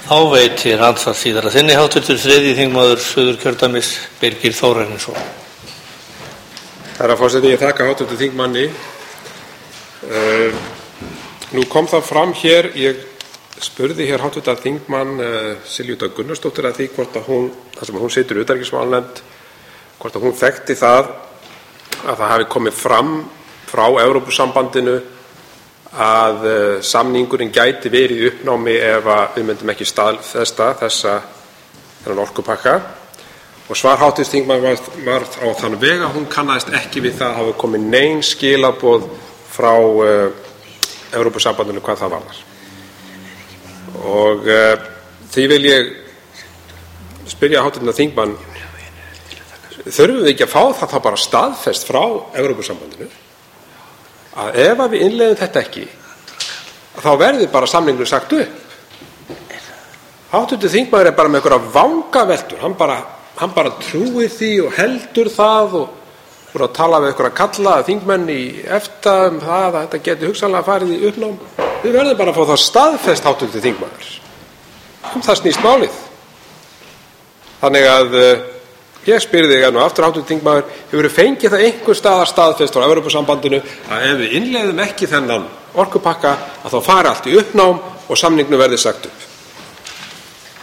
Þá veitir andsvar síðar að þinni háttvirtur þriðji þingmaður Suðurkjördæmis Birgir Þórarinsson. Herra forseti, ég þakka háttvirtum þingmanni. Nú kom það fram hér, ég spurði hér háttvirtan þingmann Silju Dögg Gunnarsdóttur að því hvort að hún, þar sem hún situr í utanríkismálanefnd, hvort að hún þekkti það að það hafi komið fram frá Evrópusambandinu að samningurinn gæti verið í uppnámi ef við myndum ekki staðfesta þennan orkupakka. Og svar háttvirts þingmanns var á þann veg að hún kannaðist ekki við það að hafa komið nein skilaboð frá Evrópusambandinu hvað það varðar. Og því vil ég spyrja háttvirtan þingmann, þurfum við ekki að fá það bara staðfest frá Evrópusambandinu að ef við innleiðum þetta ekki, þá verður bara samningurinn sagt upp. Háttvirtur þingmaður bara með einhverja vangaveltur, hann bara trúir því og heldur það og voru að tala við einhverja kalla þingmenn í EFTA það að þetta geti hugsanlega farið í uppnám. Við verðum bara að fá það staðfest, háttvirtur þingmaður. Það snýst málið. Þannig að ég spyr þig nú aftur, háttvirtur þingmaður, hefurðu fengið það einhvers staðar staðfest frá Evrópusambandinu að ef við innleiðum ekki þennan orkupakka að þá fari allt í uppnám og samningnum verði sagt upp?